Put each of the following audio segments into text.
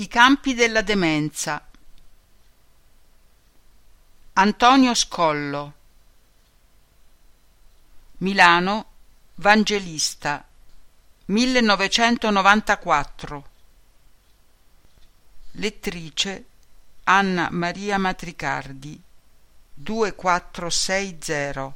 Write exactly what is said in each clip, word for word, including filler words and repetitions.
I campi della demenza. Antonio Scollo. Milano, Vangelista, millenovecentonovantaquattro. Lettrice Anna Maria Matricardi, duemilaquattrocentosessanta.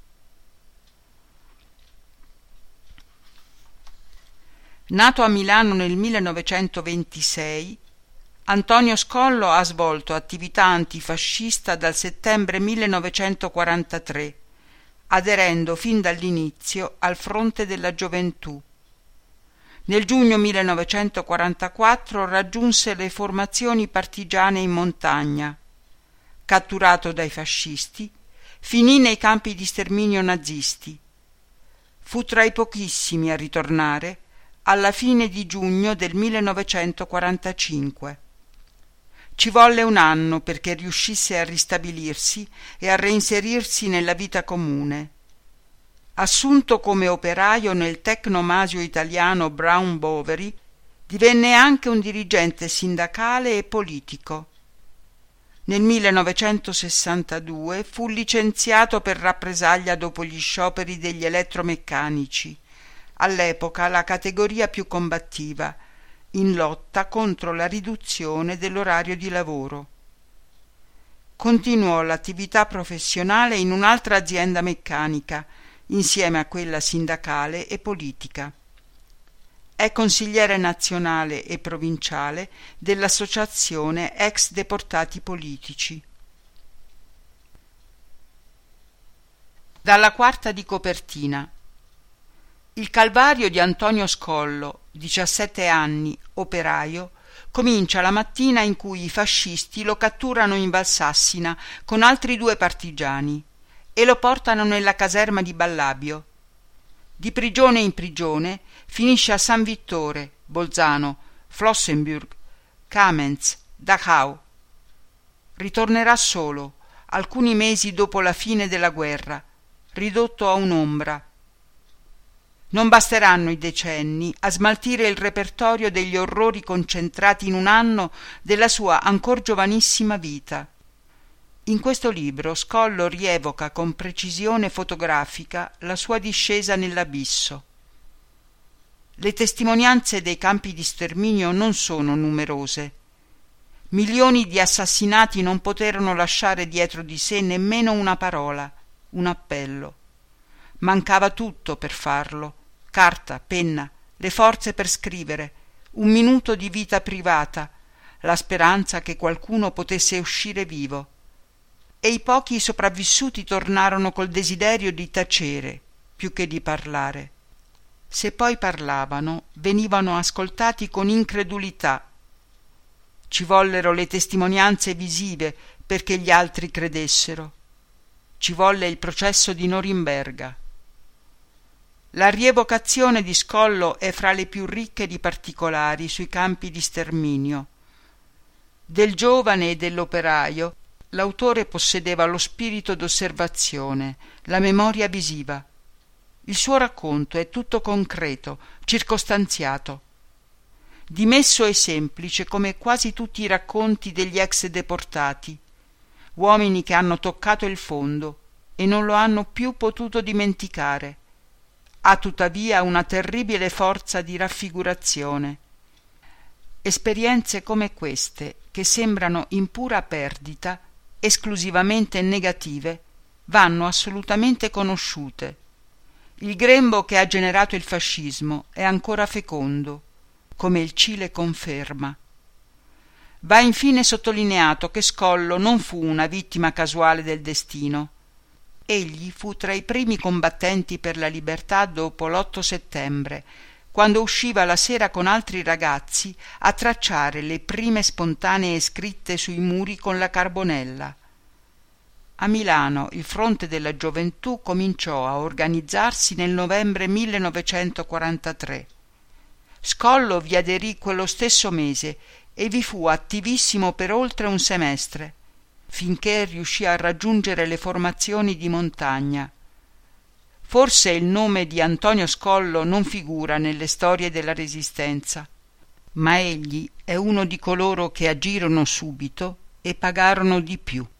Nato a Milano nel millenovecentoventisei, Antonio Scollo ha svolto attività antifascista dal settembre millenovecentoquarantatré, aderendo fin dall'inizio al Fronte della Gioventù. Nel giugno millenovecentoquarantaquattro raggiunse le formazioni partigiane in montagna. Catturato dai fascisti, finì nei campi di sterminio nazisti. Fu tra i pochissimi a ritornare alla fine di giugno del millenovecentoquarantacinque. Ci volle un anno perché riuscisse a ristabilirsi e a reinserirsi nella vita comune. Assunto come operaio nel tecnomasio italiano Brown Boveri, divenne anche un dirigente sindacale e politico. Nel millenovecentosessantadue fu licenziato per rappresaglia dopo gli scioperi degli elettromeccanici, all'epoca la categoria più combattiva, in lotta contro la riduzione dell'orario di lavoro. Continuò l'attività professionale in un'altra azienda meccanica, insieme a quella sindacale e politica. È consigliere nazionale e provinciale dell'Associazione Ex Deportati Politici. Dalla quarta di copertina. Il calvario di Antonio Scollo, diciassette anni, operaio, comincia la mattina in cui i fascisti lo catturano in Valsassina con altri due partigiani e lo portano nella caserma di Ballabio. Di prigione in prigione finisce a San Vittore, Bolzano, Flossenbürg, Kamenz, Dachau. Ritornerà solo, alcuni mesi dopo la fine della guerra, ridotto a un'ombra. Non basteranno i decenni a smaltire il repertorio degli orrori concentrati in un anno della sua ancor giovanissima vita. In questo libro Scollo rievoca con precisione fotografica la sua discesa nell'abisso. Le testimonianze dei campi di sterminio non sono numerose. Milioni di assassinati non poterono lasciare dietro di sé nemmeno una parola, un appello. Mancava tutto per farlo: carta, penna, le forze per scrivere, un minuto di vita privata, la speranza che qualcuno potesse uscire vivo. E i pochi sopravvissuti tornarono col desiderio di tacere più che di parlare. Se poi parlavano, venivano ascoltati con incredulità. Ci vollero le testimonianze visive perché gli altri credessero. Ci volle il processo di Norimberga. La rievocazione di Scollo è fra le più ricche di particolari sui campi di sterminio. Del giovane e dell'operaio l'autore possedeva lo spirito d'osservazione, la memoria visiva. Il suo racconto è tutto concreto, circostanziato. Dimesso e semplice come quasi tutti i racconti degli ex deportati, uomini che hanno toccato il fondo e non lo hanno più potuto dimenticare. Ha tuttavia una terribile forza di raffigurazione. Esperienze come queste, che sembrano in pura perdita, esclusivamente negative, vanno assolutamente conosciute. Il grembo che ha generato il fascismo è ancora fecondo, come il Cile conferma. Va infine sottolineato che Scollo non fu una vittima casuale del destino. Egli fu tra i primi combattenti per la libertà dopo l'otto settembre, quando usciva la sera con altri ragazzi a tracciare le prime spontanee scritte sui muri con la carbonella. A Milano il Fronte della Gioventù cominciò a organizzarsi nel novembre millenovecentoquarantatré. Scollo vi aderì quello stesso mese e vi fu attivissimo per oltre un semestre, finché riuscì a raggiungere le formazioni di montagna. Forse il nome di Antonio Scollo non figura nelle storie della Resistenza. ma egli è uno di coloro che agirono subito e pagarono di più.